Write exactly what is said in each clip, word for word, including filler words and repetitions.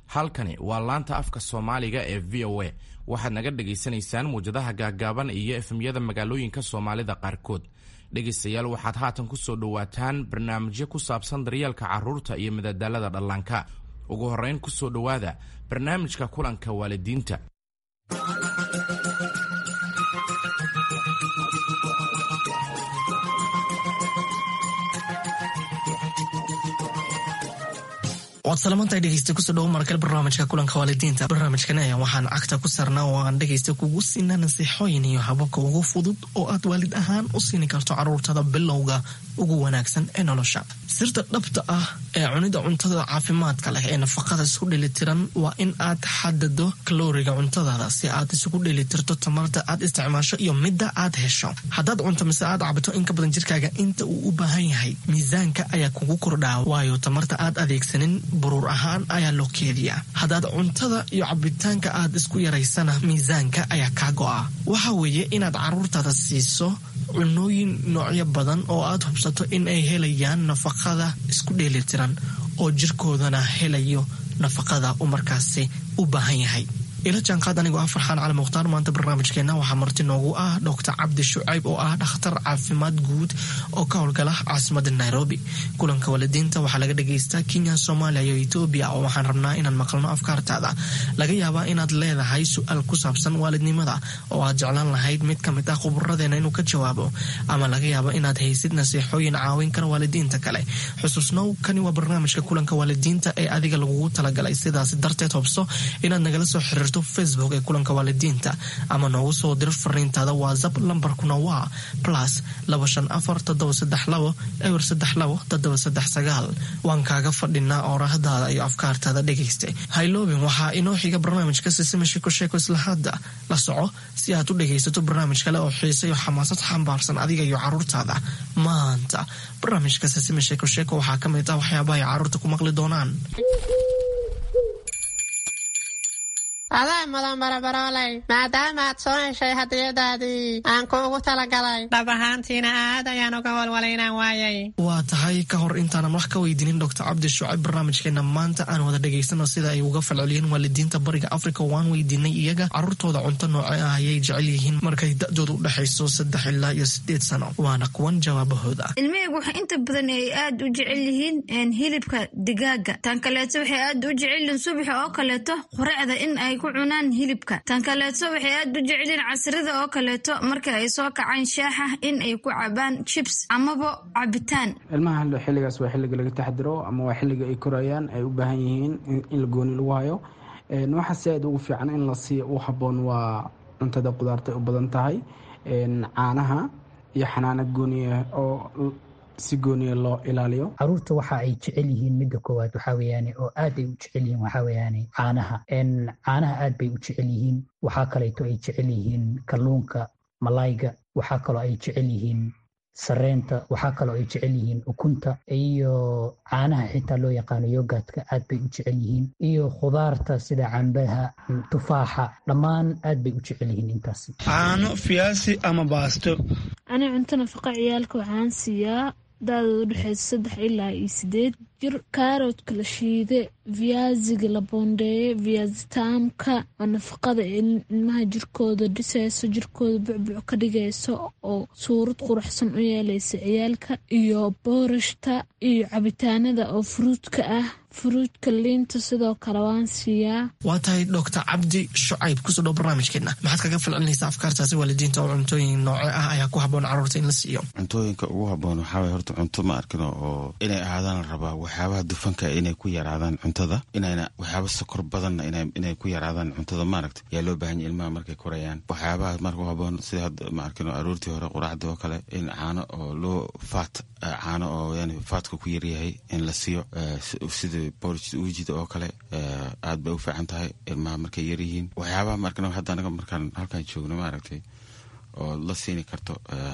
halkani waa laanta afka Soomaaliga ee V O A waxaad naga dhageysanaysaan muujadaha gaagaaban iyo efemyada magaalooyinka Soomaalida qaarkood. dhegeystayaal waxaad haatan ku soo dhawaataan barnaamijyo ku saabsan daryeelka carruurta iyo madadaalada dhallaanka. ugu horeyn ku soo dhawaada barnaamijka kulanka waalidiinta. waad salaamantay dhegeysta ku soo dhawo markale barnaamijka kulanka waalidiinta. barnaamijkan ayaa waxaan cagta ku sarnaa oo aan dhegeysta kugu siinaa nasiixooyin iyo hababka ugu fudud oo aad waalid ahaan u siini karto carruurtada bilowga ugu wanaagsan ee nolosha. sirta dhabta ah ee cunida cuntada caafimaadka leh ee nafaqada isku dheelitiran waa in aad xadado kalooriga cuntadaada si aad isugu dheelitirto tamarta aad isticmaasho iyo midda aad hesho. haddaad cunto mise aad cabito in ka badan jirkaaga inta uu u baahan yahay, miisaanka ayaa kugu kordhaa, waayo tamarta aad adeegsanin buruur ahaan ayaa loo keediyaa. haddaad cuntada iyo cabitaanka aad isku yaraysana, miisaanka ayaa kaa go'a. waxa weeye inaad carruurtaada siiso cunooyin noocyo badan oo aad hubsato in ay helayaan nafaqada isku dheelitiran oo jirkoodana helayo nafaqada uu markaasi u baahan yahay. ila jaanqaad anigoo ah Farxaan Cali Mukhtaar. maanta barnaamijkeena waxaa marti noogu ah Doctor Cabdi Shucayb oo ah dhakhtar caafimaad guud oo ka howlgala caasimadda Nairobi. kulanka waalidiinta waxaa laga dhageystaa Kenya, Soomaaliya iyo Ethiopia oo waxaan rabnaa inaan maqalno afkaartaada. laga yaabaa inaad leedahay su'aal ku saabsan waalidnimada oo aad jeclaan lahayd mid ka mid ah khuburadeena inuu ka jawaabo, ama laga yaabo inaad haysid nasiixooyin caawin kara waalidiinta kale. xusuusnow, kani waa barnaamijka kulanka waalidiinta ee adiga lagugu talagalay, sidaas darteed hubso inaad nagala soo xiriirto Facebook ee kulanka waalidiinta ama noogu soo dir fariintaada WhatsApp. lambarkuna waa plus laba shan afar toddoba saddex labo eber saddex labo toddoba saddex sagaal. waan kaaga fadhinaa oorahdaada iyo afkaartaada dhegeysta. hayloobin, waxaa inoo xiga barnaamijka Sisima Sheeko Sheeko. isla hadda la soco si aad u dhegeysato barnaamij kale oo xiiso iyo xamaasad xambaarsan adiga iyo carruurtaada. maanta barnaamijka Sisima Sheeko Sheeko waxaa ka mid ah waxyaabaha ay carruurta ku maqli doonaan. adaa mudan barabarooley, maadaama aad soo heshay hadiyadaadii aan kuugu talagalay. dhab ahaantiina aad ayaan uga walwalaynaan waayay. waa tahay ka hor intaanan wax ka weydiinin Doctor Cabdi Shucayb, barnaamijkeena maanta aan wada dhegaysano sida ay uga falceliyeen waalidiinta bariga Afrika. waan weydiinay iyaga carruurtooda cunto noocee ah ayay jecel yihiin markay da'doodu u dhexayso saddex ilaa iyo sideed sano. waana kuwan jawaabahooda. ilmahaygu waxay inta badan ay aad u jecel yihiin hilibka digaaga. tan kaleeto waxay aad u jecel yihiin subaxa oo kaleeto quraacda in ay ku cunaan hilibka. tan kaleeto waxay aad u jecelin casrida oo kaleeto marka ay soo kacaan shaaxa in ay ku cabaan chips amaba cabitaan. ilmaha xilligaas waa xilliga laga taxadiro ama waa xilliga ay korayaan, ay u baahan yihiin in la gooni lagu hayo. waxa si aad ugu fiican in la siiyo u habboon waa cuntada qudaarta u badan tahay, caanaha iyo xanaanad gooniya oo si gooniya loo ilaaliyo. carruurta waxa ay jecel yihiin midda koowaad waxaa weeyaane oo aad ay u jecel yihiin waxaa weeyaane caanaha. caanaha aad bay u jecel yihiin. waxaa kaleeto ay jecel yihiin kalluunka, malayga. waxaa kaloo ay jecel yihiin sareenta. waxaa kaloo ay jecel yihiin ukunta iyo caanaha xitaa loo yaqaano yogaadka aad bay u jecel yihiin, iyo khudaarta sida cambaha, tufaaxa, dhammaan aad bay u jecel yihiin intaas. caano, fiyaasi ama baasto. ani cunto nafaqa ciyaalka waxaan siiyaa daadooda udhexeysa saddex ilaa iyo sideed jir. kaaroodka la shiide, viyaasiga la boondeeye, viyaasitaamka oo nafaqada ilmaha jirkooda dhisayso, jirkooda bucbuc ka dhigayso oo suurad quruxsan u yeelaysa ciyaalka, iyo boorashta iyo cabitaanada oo furuudka ah. furuudka liinta sidoo kale waan siiyaa. waa tahay Doctor Cabdi Shucayb, kusoo dhow barnaamijkeena. maxaad kaga falcelinaysaa afkaartaasi waalidiinta oo cuntooyin nooce ah ayaa ku habboon carruurta in la siiyo? cuntooyinka ugu habboon waxaa waye horta cunto ma arkino oo inay ahaadaan la rabaa waxyaabaha dufanka inay ku yaraadaan cuntada, inayna waxyaaba sokor badanna inay ku yaraadaan cuntada maaragta yaa loo baahan yahay ilmaha markay korayaan. waxyaabaha marka habboon sida hadda ma arkino aroortii hore quraacda oo kale in caano oo loo faat caano oo yani faatka ku yaryahay in la siiyo, sida boorjida oo kale aad bay u fiican tahay ilmaha markay yar yihiin. waxyaabaha markana hadda anaga markaan halkaan joogno maaragtay oo la siini karto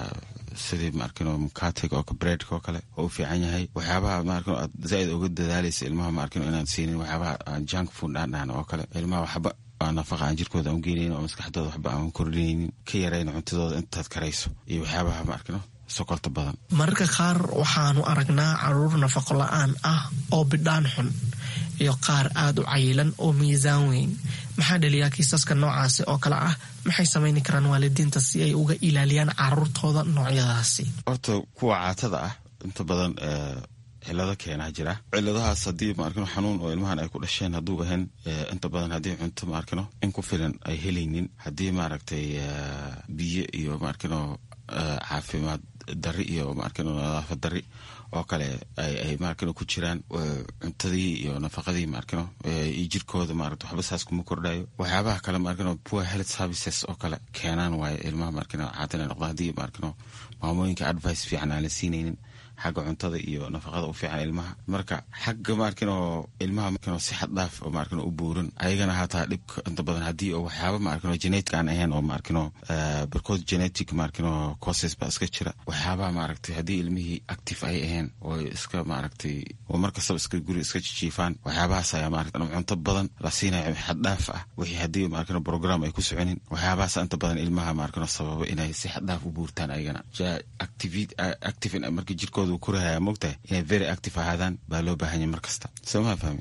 sidii maarkino mukatiga oo breadka oo kale oo u fiican yahay. waxyaabaha maarkino aad zaaid uga dadaalaysa ilmaha maarkino inaan siinin waxyaabaha junk food dhaadhaan oo kale. ilmaha waxba nafaqa aan jirkooda aan geenayn oo maskaxdooda waxba aan kordhinaynin, ka yarayna cuntadooda intaad karayso iyo waxyaabaha maarkino sokorta badan. mararka qaar waxaanu aragnaa carruur nafaqo la-aan ah oo bidhaan xun. iyo qaar aad u cayilan oo miisaan weyn. maxaa dhaliyaa kiisaska noocaasi oo kale ah? maxay samayni karaan waalidiinta si ay uga ilaaliyaan caruurtooda noocyadaasi? horta kuwa caatada ah inta badan cilado keenaa jira. ciladahaas haddii maarkino xanuun oo ilmahan ay ku dhasheen hadduu ahayn inta badan haddii cunto maarkino in ku filan ay helaynin, haddii maaragtay biyo iyo maarkino caafimaad dari iyo maarkino nadaafad dari oo kale ay ay maarkino ku jiraan, cuntadii iyo nafaqadii maarkino iyo jirkooda maaragtay waxba saas kuma kordhayo. waxyaabaha kale maarkino poor health services oo kale keenaan waaye ilmaha maarkino caadina noqda haddii maarkino maamooyinka advice fiican aan la siinaynin xagga cuntada iyo nafaqada u fiican ilmaha. marka xagga maarkino ilmaha maarkino si xad dhaaf oo maarkino u buuran ayagana hataa dhibka inta badan haddii oo waxyaaba maarkino genetic aan ahayn oo maarkino barkood genetic maarkino causes ba iska jira. waxyaabaha maaragtay haddii ilmihii active ay ahayn oo iska maaragtay oo markastaba iska guri iska jijiifaan, waxyaabahaas ayaa maaragtay cunto badan la siinayo xad dhaaf ah wixii haddii maarkino program ay ku soconin. waxyaabahaas inta badan ilmaha maarkino sababa inay si xad dhaaf u buurtaan ayagana active active marka jirkooda kurahaya mogtahay inay very active ahaadaan baa loo baahan yahay markasta. sooma fahmi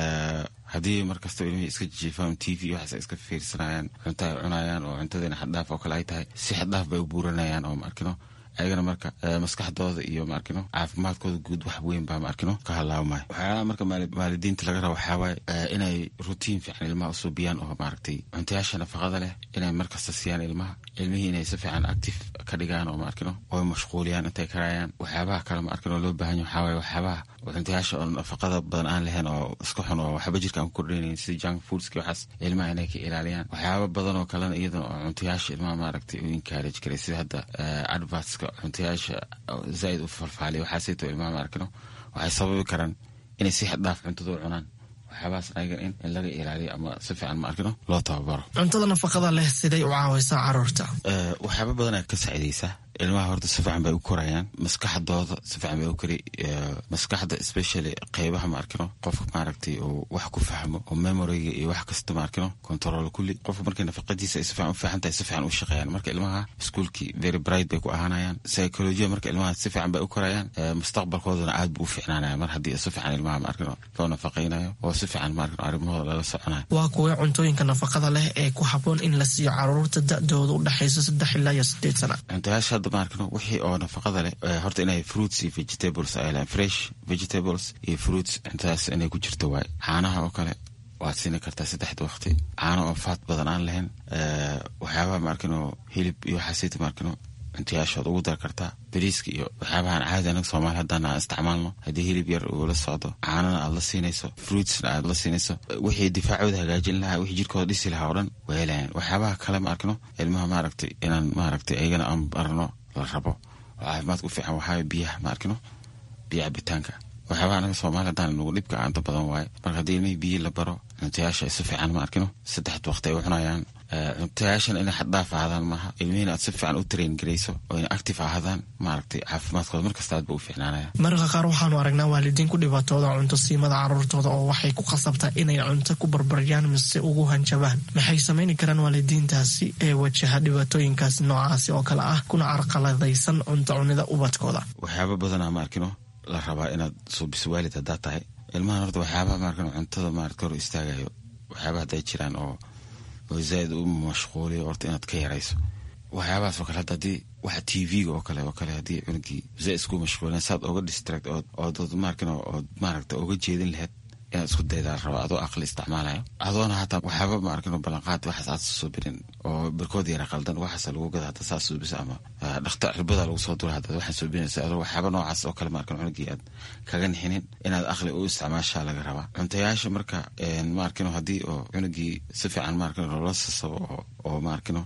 haddii markasta ilmihii iska jijiifaan t v waxaas iska fiirsanayaan, cunto ay cunayaan oo cuntadina xaddhaaf oo kale ay tahay, si xaddhaaf bay u buuranayaan oo maarkino ayagana marka maskaxdooda iyo maarkino caafimaadkooda guud wax weyn baa maarkino ka halaawmaayo. waxyaalaha marka waalidiinta laga rabo waxaa waaye inay routine fiican ilmaha usoo biyaan oo maaragtay cuntayaasha nafaqada leh inay markasta siiyaan ilmaha, ilmihii inay si fiican active ka dhigaan oo maarkino oo mashquuliyaan intay karayaan. waxyaabaha kale maarkino loo baahan yahay waxaa waaye waxyaabaha cuntayaasha oo nafaqada badan aan lahayn oo iska xun oo waxba jirka aan ku kordhaynayn sida junk foodski waxaas ilmaha inay ka ilaaliyaan. waxyaaba badan oo kalena iyadana oo cuntayaasha ilmaha maaragtay u encourage karay sida hadda advertska cuntayaasha zaaid u falfaaliya waxaasayto ilmaha maarkino waxay sababi karaan inay si xad dhaaf cuntada u cunaan. waxyaabahaas ayagan in in laga ilaaliyo ama si fiican maarkino loo tababaro. cuntada nafaqada leh siday u caawaysaa caruurta? waxyaaba badan ay ka saacidaysaa ilmaha. horta si fiican bay u korayaan, maskaxdooda si fiican bay u kori. maskaxda especially qeybaha maarkino qofka maaragtay oo wax ku fahmo oo memoryga iyo wax kasta maarkino control kulli. qofka markay nafaqadiisa ay si fiican u fiican tahay si fiican u shaqeeyaan. marka ilmaha iskuulkii very bright bay ku ahaanayaan. psychology marka ilmaha si fiican bay u korayaan, mustaqbalkoodana aad buu u fiicnaanaya mar haddii si fiican ilmaha maarkino loo nafaqeynayo oo si fiican maarkino arrimahooda lala soconayo. waa kuwa cuntooyinka nafaqada leh ee ku habboon in la siiyo caruurta da-dooda u dhexayso saddex ilaa iyo sideed sana? cuntayaasha maarkino wixii oo nafaqada leh horta inay fruits iyo vegetables ay leeyihiin, fresh vegetables iyo fruits intaas inay ku jirto waay. caanaha oo kale waad siini kartaa saddexda waqti, caano oo faat badan aan lahayn. waxyaabaha maarkino hilib iyo waxaasayta maarkino cuntayaashood ugu dar kartaa. bariiska iyo waxyaabahan caadi anaga soomaali haddaan aan isticmaalno haddii hilib yar uu la socdo, caanana aad la siinayso, fruitsna aad la siinayso, wixii difaacooda hagaajin lahaa, wixii jirkooda dhisi lahaa oo dhan way helayaan. waxyaabaha kale maarkino ilmaha maaragtay inaan maaragtay ayagana aan barno la rabo oo caafimaadka u fiican waxaa biyaha maarkino biyo cabitaanka. waxyaabaha anaga soomaali haddaan nagu dhibka aanta badan waaye. marka haddii ilmihii biyi la baro, cuntayaasha ay si fiican maarkino saddexda waqti ay u cunayaan. cuntayaashan inay xaddhaaf ahaadaan maaha, ilmihiina aad si fiican u train garayso oo inay active ahaadaan maaragtay caafimaadkooda markasta aad ba u fiicnaanaya. mararka qaar waxaanu aragnaa waalidiin ku dhibaatooda cunto siimada caruurtooda oo waxay ku qasabtaa inay cunto ku barbaryaan mise ugu hanjabaan. maxay samayni karaan waalidiintaasi ee wajaha dhibaatooyinkaasi noocaasi oo kale ah kuna carqaladaysan cunto cunida ubadkooda? waxyaaba badanaa maarkino la rabaa inaad suubiso waalid haddaad tahay. ilmahan horta waxyaabaha maarkino cuntada maaragta hor istaagayo waxyaaba hadday jiraan oo oo zaaid u mashquuliyo horta inaad ka yarayso. waxyaabahaas oo kale hadda haddii waxa t v-ga oo kale oo kale haddii cunugii zaaid isku mashquulin saad oga distract ood ood maarkino ood maaragta oga jeedin lahayd inaad isku daydaa raba adoo aqli isticmaalayo adoona hataa waxyaaba maarkino ballanqaad waxaas aad soo birin oo barkood yara qaldan waxaas lagu gada hadda saas suubisa ama dhakhtar cirbada lagu soo dura hadda waxaad soo binaysa adoo waxyaaba noocaas oo kale maarkino cunugii aad kaga nixinin inaad aqli u isticmaashaa laga rabaa. cuntayaasha marka maarkino haddii oo cunugii si fiican maarkino loola sasabo oo oo maarkino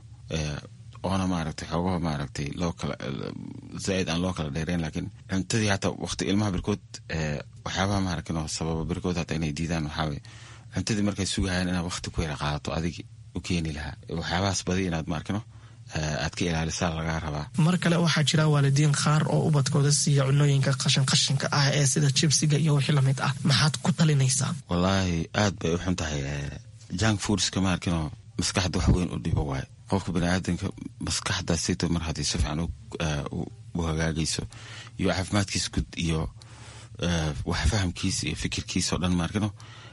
oona maaragtay xoogaha maaragtay loo kala zaaid aan loo kala dheereyn, laakiin cuntadii hataa waqti ilmaha barkood waxyaabaha maarkino sababa barkood hataa inay diidaan waxaawaye cuntadii markay sugahayaan inaad waqti ku yara qaadato adigi u keeni lahaa. waxyaabahaas badi inaad maarkino aad ka ilaalisaa lagaa rabaa. mar kale waxaa jira waalidiin qaar oo ubadkooda siiya cunooyinka qashin qashinka ah ee sida jibsiga iyo wixii lamid ah. maxaad ku talinaysaa? wallaahi aad bay u xun tahay. junk foodska maarkino maskaxda wax weyn u dhibo waaye. qofka baniaadanka maskaxdaasayto mar haddii si fiican u hagaagayso iyo caafimaadkiisa gud iyo wax fahamkiisa iyo fikirkiisa oo dhan maarkino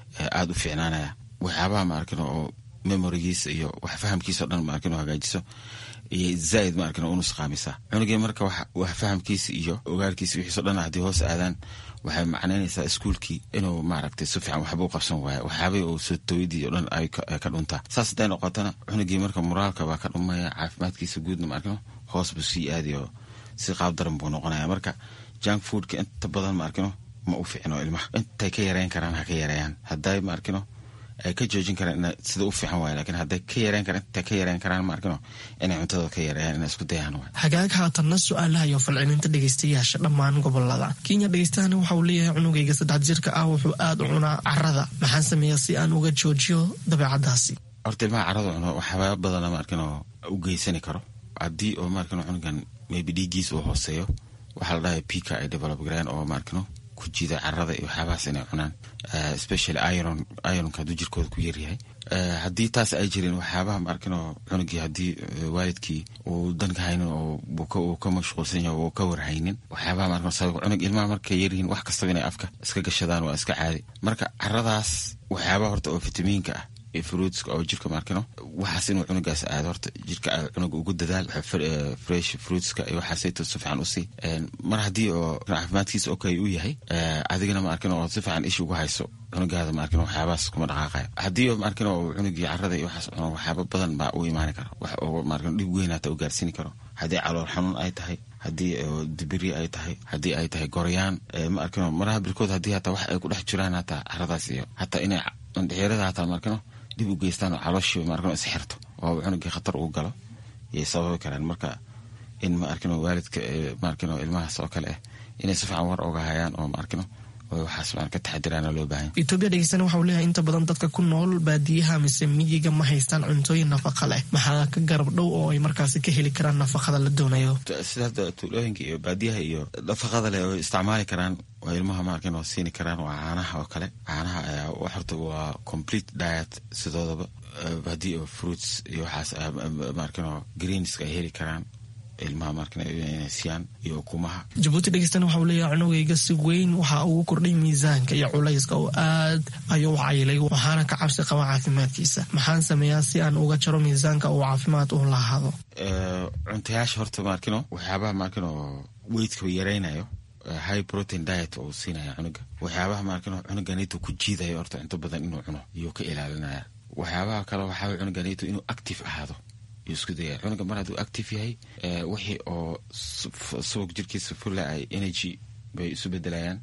aad u fiicnaanaya waxyaabaha ma arkino oo memorigiisa iyo wax fahamkiisa oo dhan ma arkino hagaajiso iyo zaid ma arkino uu nusqaamisa cunugii marka wax fahamkiisa iyo ogaalkiisa wixiisa dhan haddii hoos aadaan waxay macnaynaysaa iskuulkii inuu maaragtay si fiican waxba u qabsan waayo waxyaabay oo soo tooydii oo dhan ay ka dhuntaa saas hadday noqotana cunugii marka moraalka baa ka dhumaya caafimaadkiisa guudna ma arkino hoos buu sii aadiyo si qaab daran buu noqonaya marka junk foodka inta badan ma arkino ma u fiicno ilmaha intay ka yareyn karaan ha ka yareeyaan hadday ma arkino ay ka joojin karaan in sida u fiican waayo laakiin hadday ka yareyn karaan intay ka yareyn karaan ma arkino inay cuntadooda ka yareeyaan inay isku dayaan waayo hagaag haatanna su-aalaha iyo falcelinta dhegeystayaasha dhammaan gobolada Kenya dhegeystahana waxa uu leeyahay cunugayga saddex jirka ah wuxuu aad u cunaa carrada maxaan sameeyaa si aan uga joojiyo dabeecadaasi horta ilmaha carrada cuno waxyaaba badan ma arkino u geysani karo haddii oo ma arkino cunugan maybe dhiiggiisa uu hooseeyo waxaa la dhahay pika ay develop gareen oo ma arkino ku jida carrada iyo waxyaabahaas inay cunaan especially iron ironka hadduu jirkooda ku yaryahay haddii taas ay jirin waxyaabaha ma arkino cunugii haddii waalidkii uu danka haynin oo uu ka mashquulsan yahay oo ka warhaynin waxyaabaha ma arkino sabab cunug ilmaha markay yaryihiin wax kastaba inay afka iska gashadaan waa iska caadi marka carradaas waxyaabaha horta oo fitamiinka ah fruitska oo jirka ma arkino waxaas inuu cunugaas aado horta jirka cunuga ugu dadaal fresh fruitska iyo waxaasayto si fiican usii mar haddii oo caafimaadkiisa okay uu yahay adigana ma arkino oo si fiican ish ugu hayso cunugaada ma arkino waxyaabahaas kuma dhaqaaqayo haddii ma arkino cunugii carrada iyo waxaas cuno waxyaaba badan baa u imaani kara wax oo ma arkino dhib weyn hata u gaarsiini karo haddii calool xanuun ay tahay haddii dibiri ay tahay haddii ay tahay goryaan ma arkino maraha birkood haddii hataa wax ay ku dhex jiraan hataa carradaas iyo hataa inay dhexeerada hataa ma arkino dib u geystaan oo calooshii ma arkino is xirto oo cunugii khatar uu galo yay sababi karaan marka in ma arkino waalidka ma arkino ilmahaas oo kale ah inay si fiican war oga hayaan oo ma arkino oo waxaas ma ka taxadiraana loo baahan yahay Itoobiya dhegeystana waxa uu leeyahay inta badan dadka ku nool baadiyaha mise miyiga ma haystaan cuntooyin nafaqo leh maxaa ka garab dhow oo ay markaasi ka heli karaan nafaqada la doonayo sida tuulooyinka iyo baadiyaha iyo nafaqada leh oo isticmaali karaan waa ilmaha ma arkino siini karaan waa caanaha oo kale caanaha ayaa wax horta waa complete diet sidoodaba haddii oo fruits iyo waxaas ma arkino greens ay heli karaan ilmaha markana inay siiyaan iyo ukumaha Jabuuti dhegeystana waxa uu leeyahay cunugayga si weyn waxa uu kordhay miisaanka iyo culayska oo aad ayuu u caylay waxaana ka cabsi qaba caafimaadkiisa maxaan sameeyaa si aan uga jaro miisaanka oo caafimaad u lahaado cuntayaasha horta markino waxyaabaha markino weightka yareynayo high protein diet oo siinaya cunuga waxyaabaha markino cunuganito ku jiidayo horta inta badan inuu cuno iyo ka ilaalinaya waxyaabaha kale waxa cunuganito inuu active ahaado isku daya cunuga mar hadduu active yahay wixii oo subag jirkiisa fulla ay energy bay isu bedelayaan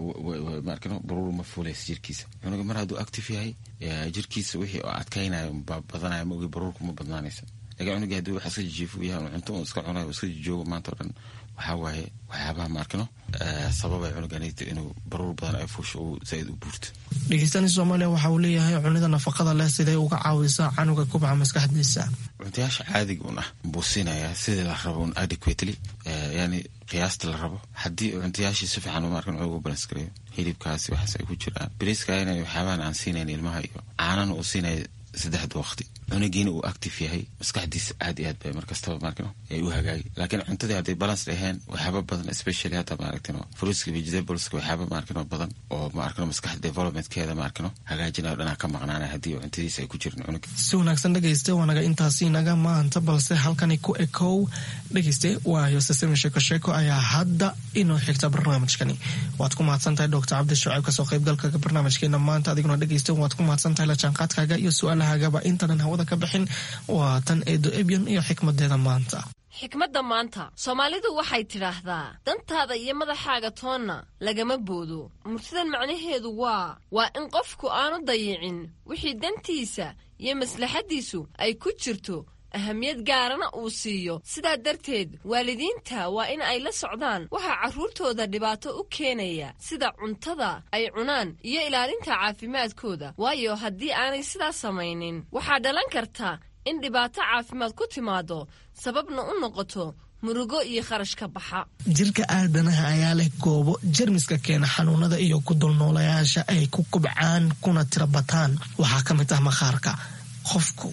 waa markano baruur ma fuulays jirkiisa cunuga mar hadduu active yahay jirkiisa wixii oo adkaynayo badanaya ma ogi baruurku ma badnaanaysa laga cunuga hadduu waxa iska jiifu yahay cunto uu iska cunayo iska joogo maanta oo dhan waxaa waaye waxyaabaha markano sababay cunuganayto inuu baruur badan ay fuusho uu zaid u buurto dhegeystaani Soomaaliya waxa uu leeyahay cunida nafaqada leh siday uga caawisaa canuga kubca maskaxdiisa cuntayaasha caadiga un ah buu siinayaa sidii la rabo un adequately yani qiyaasta la rabo haddii cuntayaashii si fiican uma arkan ugu balance gareeyo hilibkaasi waxaas ay ku jiraan bariiska inay waxyaabahan aan siinayn ilmaha iyo caanana uu siinaya saddexda waqti cunugiina uu active yahay maskaxdiisa aad iyo aad bay markastaba markano ay u hagaagi laakiin cuntadii hadday balance ahayn waxyaaba badan especially hadda maaragtino fruitska vegetables waxyaaba maarkano badan oo maarkano maskaxda developmentkeeda maarkano hagaajinayo dhanaa ka maqnaanaya haddii cuntadiisa ay ku jirin cunuga si wanaagsan dhegeyste waanaga intaasi naga maanta balse halkani ku ekow dhegeyste waayo sasami sheeko sheeko ayaa hadda inoo xigta barnaamijkani waad ku mahadsantahay doctor cabdi shucayb kasoo qaybgalka barnaamijkeena maanta adiguna dhegeyste waad ku mahadsantahay la jaanqaadkaaga iyo su-aalahagaba intanan hawada ka bixin waa tan eedo ebyan iyo xikmadeeda maanta xikmadda maanta soomaalidu waxay tidhaahdaa dantaada iyo madaxaaga toonna lagama boodo murtidan macnaheedu waa waa in qofku aanu dayicin wixii dantiisa iyo maslaxaddiisu ay ku jirto ahamiyad gaarana uu siiyo sidaa darteed waalidiinta waa in ay la socdaan waxaa carruurtooda dhibaato u keenaya sida cuntada ay cunaan iyo ilaalinta caafimaadkooda waayo haddii aanay sidaas samaynin waxaa dhalan karta in dhibaato caafimaad ku timaado sababna u noqoto murugo iyo kharash ka baxa jirka aadanaha ayaa leh goobo jermiska keena xanuunada iyo ku dulnoolayaasha ay ku kubcaan kuna tira bataan waxaa ka mid ah maqaarka qofku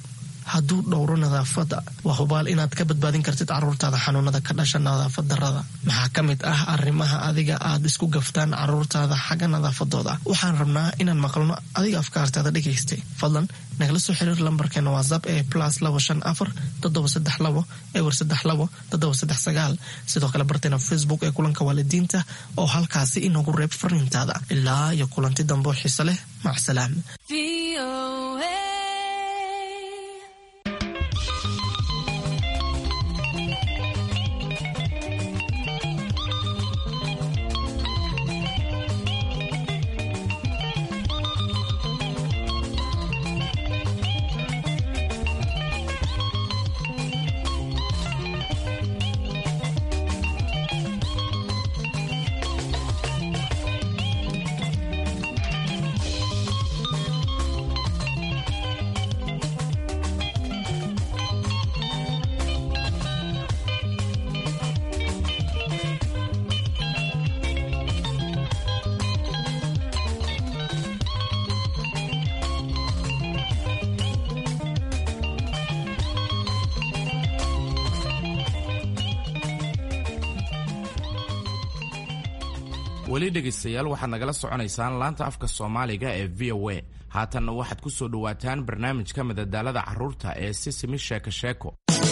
hadduu dhowro nadaafadda waa hubaal inaad ka badbaadin kartid carruurtaada xanuunada ka dhasha nadaafad darrada. maxaa ka mid ah arrimaha adiga aad isku gaftaan carruurtaada xagga nadaafadooda? waxaan rabnaa inaan maqlno adiga afkaartaada dhegaystay. fadlan nagala soo xiriir lambarkeena whatsapp ee plus labo shan afar toddoba saddex labo ewer saddex labo toddoba saddex sagaal. sidoo kale barteena facebook ee kulanka waalidiinta oo halkaasi inoogu reeb fariintaada. ilaa iyo kulanti dambe oo xiiso leh. macsalaam. weli dhegaystayaal waxaad nagala soconaysaan laanta afka soomaaliga ee v o a. haatanna waxaad ku soo dhowaataan barnaamijka madadaalada carruurta ee sisimi sheeko sheeko.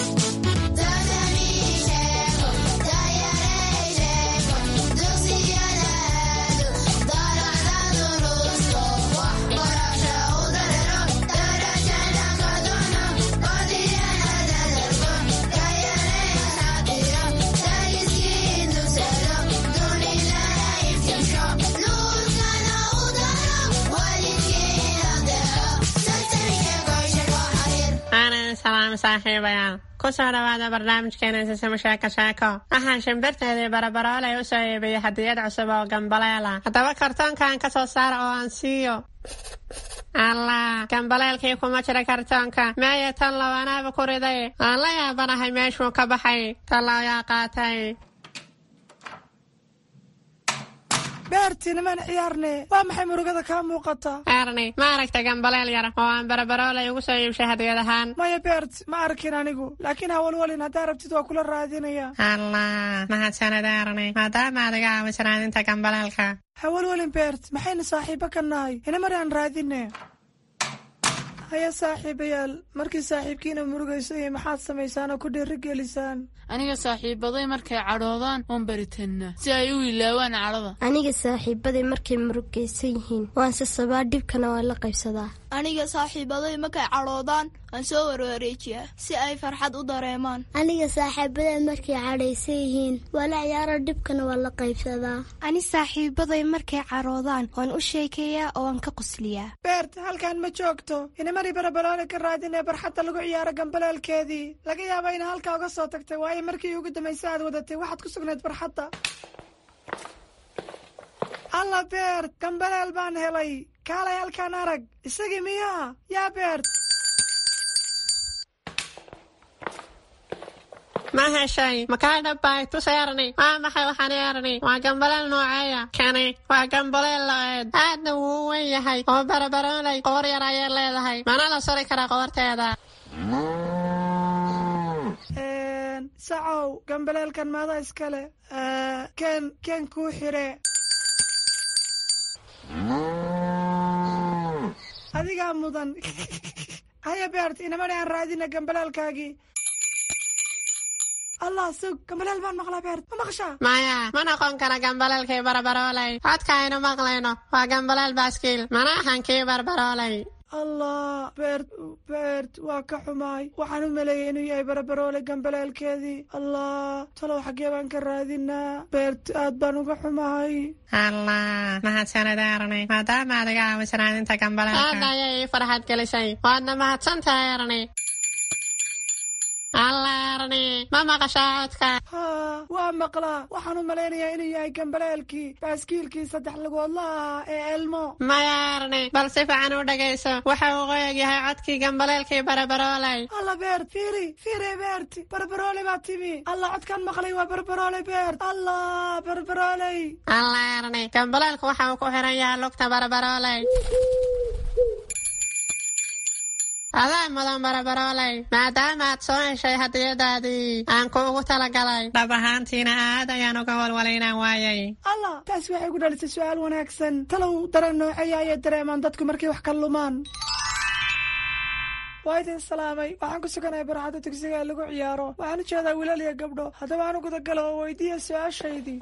saaxiibayaal ku soo dhawaada barnaamijkeena sisimi sheeko sheeko. waxaan shimbirteedii barabaroolay u soo iibiyey hadiyad cusub oo gambaleela. haddaba kartoonkaan ka soo saara oo aan siiyo. allah, gambaleelkii kuma jira kartoonka. meeye tan labanaaba ku riday. aan la yaabanahay meeshuu ka baxay. tan looyaa qaatay. beerti niman ciyaarne waa maxay murugada kaa muuqata? erni ma aragta gambaleel yar oo aan barabaroolay ugu soo iibshay hadiyad ahaan? maya beert ma arkin anigu, laakiin hawalwalin haddaa rabtid waa kula raadinaya. allah, mahadsanid erni, maadaama adiga aaminsan raadinta gambaleelka. hawalwalin beert, maxayna saaxiibo ka nahay ina mari aan raadine. haya saaxiibayaal, markii saaxiibkiina murugaysay maxaad samaysaan oo ku dhiirigelisaan? aniga saaxiibaday markay cadhoodaan oon baritanna si ay u ilaawaan cadhada. aniga saaxiibaday markay murugaysan yihiin waan sasabaa, dhibkana waan la qaybsadaa. aniga saaxiibaday markay cadhoodaan waan soo warwareejiyaa si ay farxad u dareemaan. aniga saaxiibaday markay cadhaysan yihiin waan la ciyaaro, dhibkana waan la qaybsadaa. ani saaxiibaday markay cadhoodaan waan u sheekeeyaa oo waan ka qosliyaa. beert halkaan ma joogto, inamari barabaroole ka raadinee barxadda lagu ciyaaro gambaleelkeedii. laga yaaba ina halkaa uga soo tagtay, waayo markii ugu dambaysa aad wadatay waxaad ku sugnayd barxadda. alla beert, gambaleel baan helay. kaalay halkaan arag. isagii miyaa? yaa beert. ma heshay? makaa dhabbaay tus erni. waa maxay waxaan erni? waa gambaleel nooceeya? kani waa gambaleel lo-eed, aadna wuu u wen yahay oo barabaroolay qoor yar ayay leedahay, mana la suri karaa qoorteeda. sacow, gambaleelkan maada iskale? ken ken kuu xire. adigaa mudan. haya beert, inamari aan raadina gambaleelkaagii. allah sug, gambaleel baan maqlaa beert, ma maqashaa? maya, ma noqon kara gambaleelkii barbaroolay. codka aynu maqlayno waa gambaleel baaskiil, mana ahan kii barbaroolay. allah, beert beert waa ka xumaay, waxaan u maleeyay inuu yahay barabaroole gambaleelkeedii. allah, talow xaggee baan ka raadinaa? beert aad baan uga xumahay. allah, mahadsanid erni, maadaama adiga aaminsan raadinta gambaleelka. aad ayay ii farxad gelisay, waadna mahadsantahay erni. alla erni, ma maqashaa codka? haa, waa maqlaa. waxaan u malaynayaa inuu yahay gambaleelkii baaskiilkii saddex lugoodla ahaa ee elmo. maya erni, bal si fiican u dhagayso. waxa uu qoyag yahay codkii gambaleelkii barabaroolay. alla beert, fiiri fiiri beert, barabaroole baa timi. alla, codkaan maqlay waa barabaroole beert. allah, barabarooley. alla erni, gambaleelku waxa uu ku xiran yahay lugta barabarooley. adaa mudan barabaroolay maadaama aad soo heshay hadiyadaadii aan kuugu talagalay dhab ahaantiina aad ayaan uga walwalaynaan waayay allah taas waxay ku dhalisay su-aal wanaagsan talow dareen nooceeya ayay dareemaan dadku markay wax ka lumaan waa idin salaamay waxaan ku suganahay barxadda dugsiga ee lagu ciyaaro waxaan u jeedaa wiilal iyo gabdho haddaba aan u gudagalo oo weydiiya su-aashaydii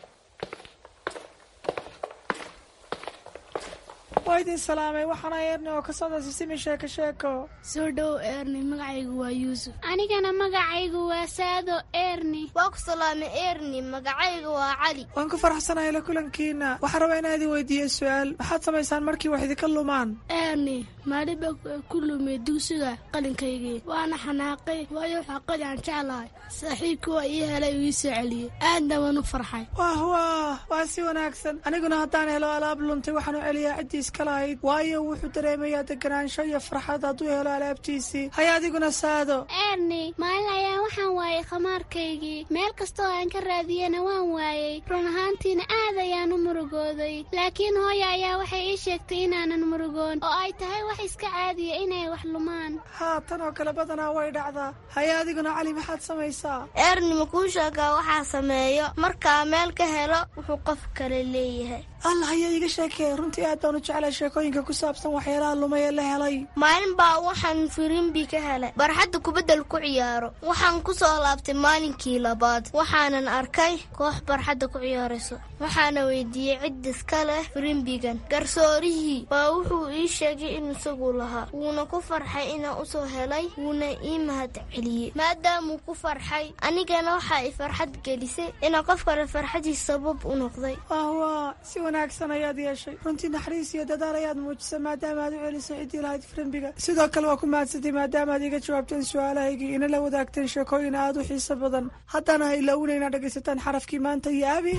waa idin salaamay waxaana eerni oo ka socda sisimi sheeko sheeko soo dhow eerni magacaygu waa yuusuf anigana magacaygu waa saado eerni waa ku salaamay eerni magacaygu waa cali waan ku faraxsanahay la kulankiina waxaan rabaa inaan idin weydiiyo su-aal maxaad samaysaan markii wax idinka lumaan eerni maaliba ku lumay dugsiga qalinkaygii waana xanaaqay waayo xaqadii aan jeclahay saaxiibkii waa ii helay uu ii soo celiyey aadna waan u farxay wah wah waa si wanaagsan aniguna haddaan helo alaab luntay waxaan u celiyaa ciddiis lahayd waayo wuxuu dareemayaa deganaansho iyo farxad hadduu helo alaabtiisii hay adiguna saado eerni maalin ayaan waxaan waayey khamaarkaygii meel kastoo aan ka raadiyana waan waayey run ahaantiina aad ayaan u murugooday laakiin hooya ayaa waxay ii sheegtay inaanan murugoon oo ay tahay wax iska caadiya inay wax lumaan haa tan oo kale badanaa way dhacdaa hay adiguna cali maxaad samaysaa eerni makuu sheegaa waxaa sameeyo markaa meel ka helo wuxuu qof kale leeyahay allah ayaa iga sheekee runtii aad baan u jeclay sheekooyinka ku saabsan waxyaalaha lumay ee la helay maalin baa waxaan firimbi ka helay barxadda kubaddal ku ciyaaro waxaan ku soo laabtay maalinkii labaad waxaanan arkay koox barxadda ku ciyaarayso waxaana weydiiyey cid iska leh firimbigan garsoorihii baa wuxuu ii sheegay in isagu lahaa wuuna ku farxay inaan usoo helay wuuna ii mahad celiyey maadaamuu ku farxay anigana waxaa i farxad gelisay inaan qof kale farxadiis sabab u noqday wanaagsan ayaad yeeshay runtii naxariis iyo dadaal ayaad muujisay maadaama aad u celisay ciddii lahayd firimbiga sidoo kale waa ku mahadsantay maadaama aad iga jawaabteen su-aalahaygii ina la wadaagteen sheekooyin aad u xiiso badan haddana ha ilaawina inaad dhegaysataan xarafkii maanta iyo abi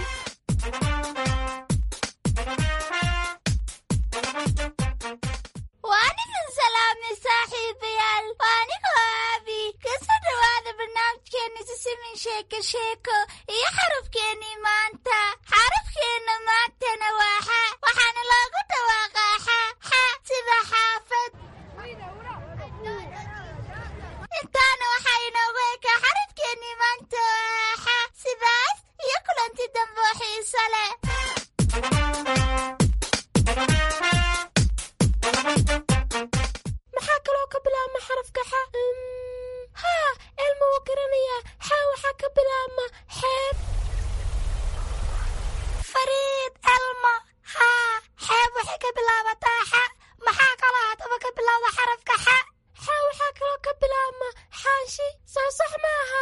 waanigan salaamay saaxiibayaal waanigoo abi kasoo dhawaada barnaamijkeena sisimin sheeko sheeko iyo xarafkeenii maanta xarafkeena maantana waa xa waxaana loogu dhawaaqaa xa xa sida xaafad intaana waxaa inoogu ekaa xarafkeenii maanta waa xa sidaas iyo kulanti dambe oo xiiso leh maxaa kaloo ka bilaabma xarafka xa haa elma wuu garanayaa xa waxaa ka bilaabma xeeb fariid elma haa xeeb waxay ka bilaabataa xa maxaa kaloo haddaba ka bilaabda xarafka xa xa waxaa kaloo ka bilaabma xaanshi soo sax maaha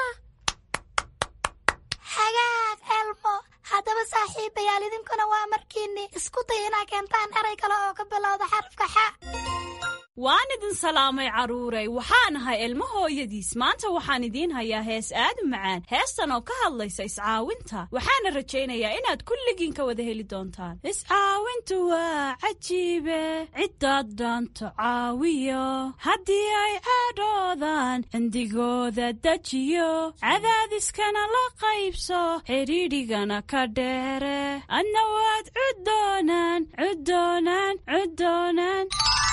hagaag elmo haddaba saaxiibayaal idinkuna waa markiinni isku day inaa keentaan eray kale oo ka bilowda xarafka xa waan idin salaamay carruurey waxaanahay ilmo hooyadiis maanta waxaan idiin hayaa hees aad u macaan heestan oo ka hadlaysa iscaawinta waxaana rajaynayaa inaad kulligiin ka wada heli doontaan iscaawintu waa cajiibe ciddaad dhaanto caawiyo haddii ay caadhoodaan cindigooda dejiyo cadaadiskana la qaybso xidhiidhigana ka dheere adna waad cuddoonaan cuddoonaan cuddoonaan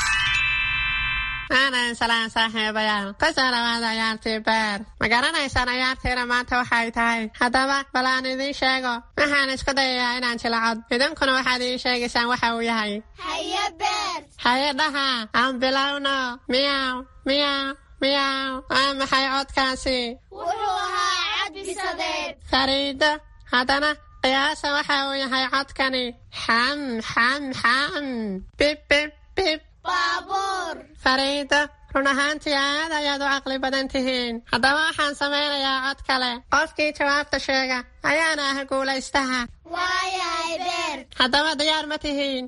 aanan salaan saaxiibayaal ka soo dhawaada ciyaartii beer ma garanaysaan ciyaartiina maanta waxay tahay haddaba bal aan idiin sheego waxaan isku dayayaa inaan jilcod idinkuna waxaad ii sheegaysaan waxa uu yahay haye beer haye dhaha aan bilowno miyaw miyaw miyaw waa maxay codkaasi wuxuu ahaa cabbisadeed fariido haddana qiyaasa waxa uu yahay codkani xam xam xam bib bib bib baabuur fariido run ahaantii aad ayaad u caqli badan tihiin haddaba waxaan samaynayaa cod kale qofkii jawaabta sheega ayaana ah guulaystaha waayahay beert haddaba diyaar ma tihiin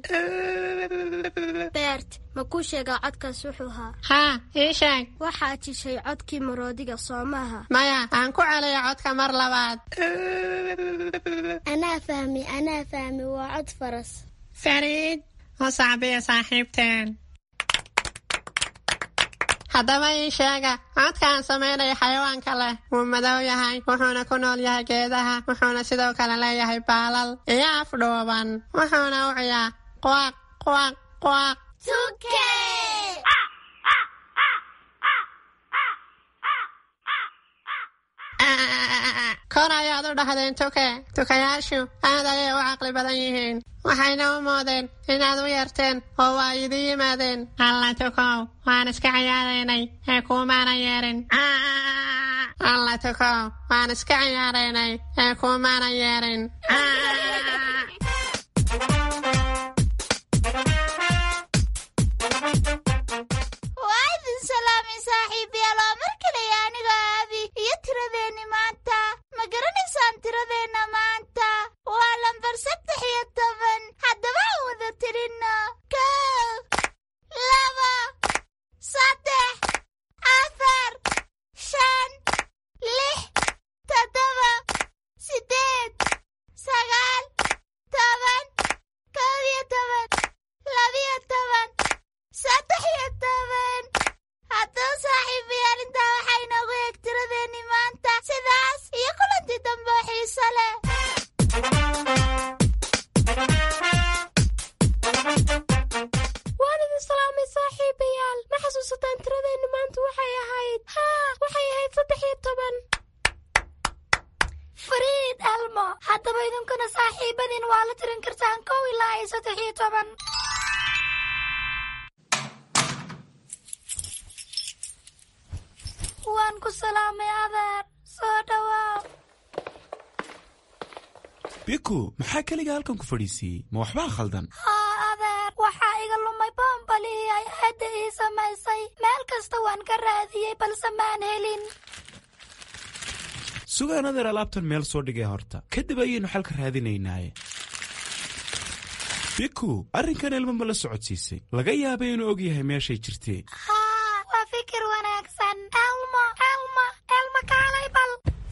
beert ma kuu sheegaa codkaas wuxuu ahaa haa ii sheeg waxaad jishay codkii maroodiga soo maaha maya aan ku celiya codka mar labaad anaa fahmi anaa fahmi waa cod faras fariid oo sacbiya saaxiibteen haddaba ii sheega codkaan samaynaya xayawaanka leh wuu madow yahay wuxuuna ku nool yahay geedaha wuxuuna sidoo kale leeyahay baalal iyo afdhuuban wuxuuna u ciyaa quwaaq quwaaq quwaaq tuke kor ayaad u dhahdeen tuke tukayaashu aad ayay u caqli badan yihiin waxayna u moodeen inaad u yeerteen oo waa idin yimaadeen alla tukow waan iska ciyaaraynay ee kuumaana yeerin alla tukow waan iska ciyaaraynay ee kuumaana yeerin waa idin salaamay saaxiibayaal oo mar kale aniga aabi iyo tiradeenni maanta ma garanaysaan tiradeenna maanta waa lambar saddex iyo toban haddaba aan wada tirinno kow laba saddex afar shan lix toddoba sideed sagaal toban kow iyo toban labiyo toban saddex iyo toban haddaba saaxiibayaal intaa waxaa inoogu eeg tiradeenni maanta sidaas iyo kulantii dambe oo xiiso leh waan idin salaamay saaxiibayaal ma xasuusataan tiradeenni maanta waxay ahayd haa waxay ahayd saddex iyo toban fariid elmo haddaba idinkuna saaxiibadiin waa la tirin kartaan kow ilaa iyo saddex iyo toban waan ku salaamay adeer soo dhawaa biku maxaa keliga halkan ku fadhiisiiyey ma waxbaa khaldan haa adeer waxaa iga lumay boombalii ay aadda ii samaysay meel kasta waan ka raadiyey balse maan helin sugaan adeer alaabtan meel soo dhigay horta kadib ayaynu xalka raadinaynaaye biku arrinkan ilmo ma la socodsiisay laga yaabay inuu og yahay meeshay jirtee haa waa fikir wanaagsan elmo elmo elmo kaalay bal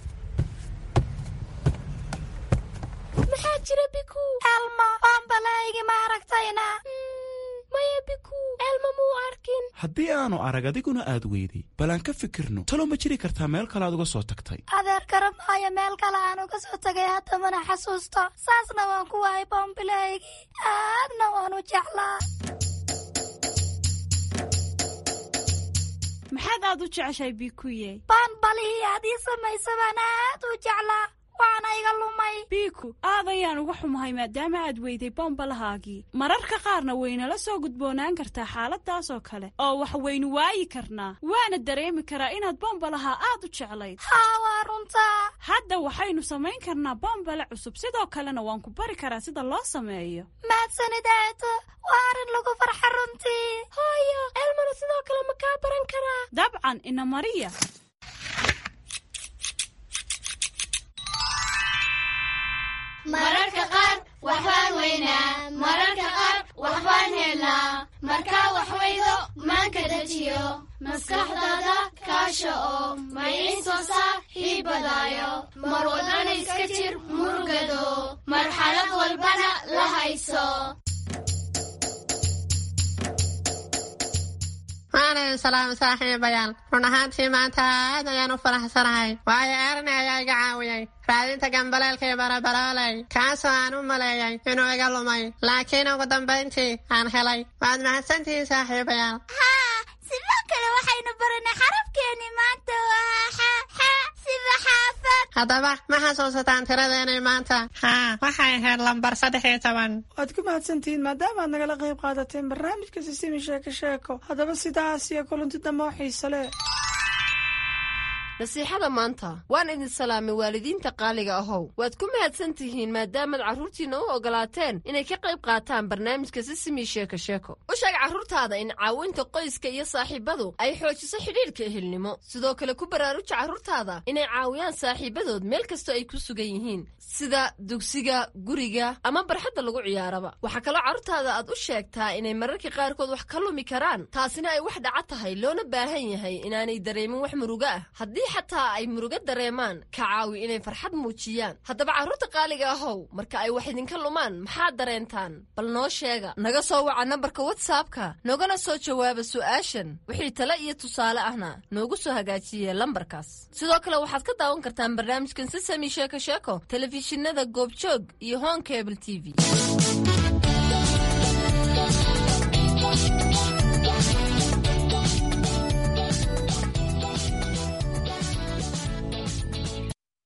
maxaa jira biku elmo boombalaygi ma aragtayna maya biku elmo muu arkin haddii aanu arag adiguna aad weyday bal aan ka fikirno talo ma jiri kartaa meel kale aad uga soo tagtay adeer garab maayo meel kale aan uga soo tagay hadda mana xasuusto saasna waan ku waayay boombilaygii aadna waan u jeclaa maxaad aad u jeceshahay bikuye boombalihii aad ii samaysa baan aad u jeclaa waana iga lumay biku aad ayaan uga xumahay maadaama aad weyday bombalahaagii mararka qaarna waynala soo gudboonaan kartaa xaaladaas oo kale oo wax waynu waayi karnaa waana dareemi karaa inaad bombalahaa aad u jeclayd haa waa runtaa hadda waxaynu samayn karnaa bombale cusub sidoo kalena waan ku bari karaa sida loo sameeyo mahadsanid eedo waa arrin lagu farxa runtii hooyo elmana sidoo kale ma kaa baran karaa dabcan ina mariya mararka qaar waxbaan weynaa mararka qaar waxbaan helnaa markaa wax weydo maanka dejiyo maskaxdaada kaasha oo maciin soo saar hiibadaayo mar walbana iska jir murugado marxalad walbana la hayso waanayn salaamo saaxiibayaal run ahaantii maanta aad ayaan u faraxsanahay waayo erni ayaa iga caawiyey raadinta gambaleelka iyo barabalaaley kaasoo aan u maleeyay inuu iga lumay laakiin ugu dambayntii aan helay waad mahadsantihiin saaxiibayaal haa sidoo kale waxaynu baranay xarafkeenii maanta waa xa xa sida xaafad haddaba ma xasuusataan tiradeenay maanta haa waxay ahayd lambar saddex iyo toban waad ku mahadsantihiin maadaama aad nagala qayb qaadateen barnaamijka sisimi sheeko sheeko haddaba sidaas iyo kulanti dambe oo xiise leh nasiixada maanta waan idin salaamay waalidiinta qaaliga ahow waad ku mahadsan tihiin maadaamaad carruurtiinna u oggolaateen inay ka qayb qaataan barnaamijka sisimi sheeko sheeko u sheeg carruurtaada in caawinta qoyska iyo saaxiibbadu ay xoojiso xidhiidhka ehelnimo sidoo kale ku baraaruja carruurtaada inay caawiyaan saaxiibbadood meel kastoo ay ku sugan yihiin sida dugsiga guriga ama barxadda lagu ciyaaraba waxaa kaloo carruurtaada aad u sheegtaa inay mararka qaarkood wax ka lumi karaan taasina ay wax dhaca tahay loona baahan yahay inaanay dareemin wax murugo ah haddii xataa ay murugo dareemaan ka caawi inay farxad muujiyaan haddaba carruurta qaaliga ahow marka ay wax idinka lumaan maxaad dareentaan bal noo sheega naga soo waca nambarka watsapka noogana soo jawaaba su'aashan wixii tale iyo tusaale ahna noogu soo hagaajiye lambarkaas sidoo kale waxaad ka daawan kartaan barnaamijkan sisami sheeko sheeko telefishinada goobjoog iyo hon cable t v